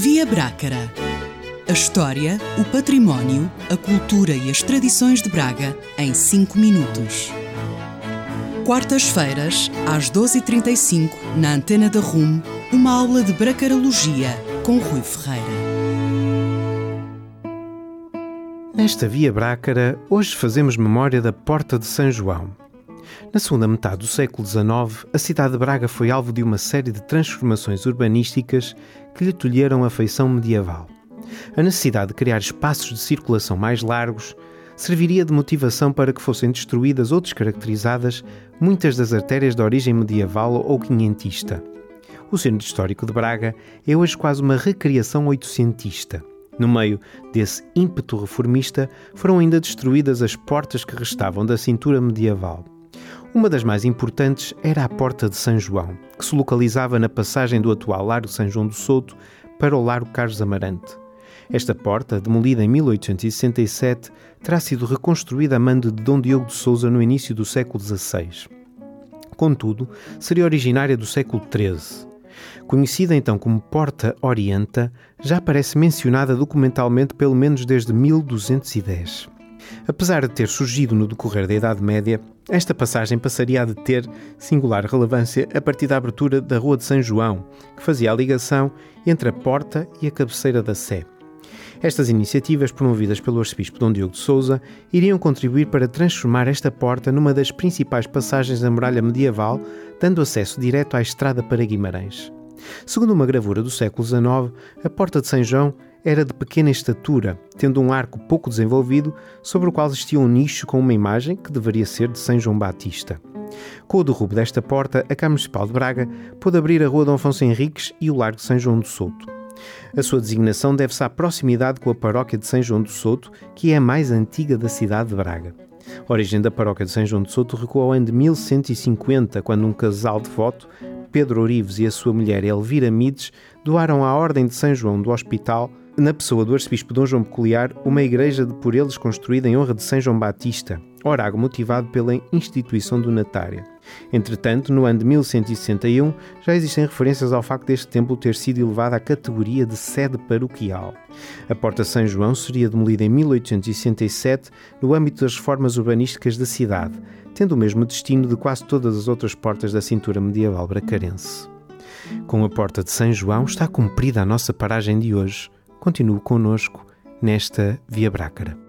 Via Brácara. A história, o património, a cultura e as tradições de Braga em 5 minutos. Quartas-feiras, às 12h35, na Antena da RUM, uma aula de bracarologia com Rui Ferreira. Nesta Via Brácara, hoje fazemos memória da Porta de São João. Na segunda metade do século XIX, a cidade de Braga foi alvo de uma série de transformações urbanísticas que lhe tolheram a feição medieval. A necessidade de criar espaços de circulação mais largos serviria de motivação para que fossem destruídas ou descaracterizadas muitas das artérias de origem medieval ou quinhentista. O centro histórico de Braga é hoje quase uma recriação oitocentista. No meio desse ímpeto reformista, foram ainda destruídas as portas que restavam da cintura medieval. Uma das mais importantes era a Porta de São João, que se localizava na passagem do atual Largo São João do Souto para o Largo Carlos Amarante. Esta porta, demolida em 1867, terá sido reconstruída a mando de Dom Diogo de Sousa no início do século XVI. Contudo, seria originária do século XIII. Conhecida então como Porta Orienta, já aparece mencionada documentalmente pelo menos desde 1210. Apesar de ter surgido no decorrer da Idade Média, esta passagem passaria a ter singular relevância a partir da abertura da Rua de São João, que fazia a ligação entre a porta e a cabeceira da Sé. Estas iniciativas, promovidas pelo arcebispo Dom Diogo de Sousa, iriam contribuir para transformar esta porta numa das principais passagens da muralha medieval, dando acesso direto à estrada para Guimarães. Segundo uma gravura do século XIX, a Porta de São João era de pequena estatura, tendo um arco pouco desenvolvido, sobre o qual existia um nicho com uma imagem que deveria ser de São João Batista. Com o derrubo desta porta, a Câmara Municipal de Braga pôde abrir a Rua Dom Afonso Henriques e o Largo São João do Souto. A sua designação deve-se à proximidade com a paróquia de São João do Souto, que é a mais antiga da cidade de Braga. A origem da paróquia de São João do Souto recuou ao ano de 1150, quando um casal devoto, Pedro Orives e a sua mulher Elvira Mides, doaram à Ordem de São João do Hospital, na pessoa do arcebispo Dom João Peculiar, uma igreja por eles construída em honra de São João Batista, orago motivado pela instituição donatária. Entretanto, no ano de 1161, já existem referências ao facto deste templo ter sido elevado à categoria de sede paroquial. A Porta de São João seria demolida em 1867 no âmbito das reformas urbanísticas da cidade, tendo o mesmo destino de quase todas as outras portas da cintura medieval bracarense. Com a Porta de São João está cumprida a nossa paragem de hoje. Continue connosco nesta Via Brácara.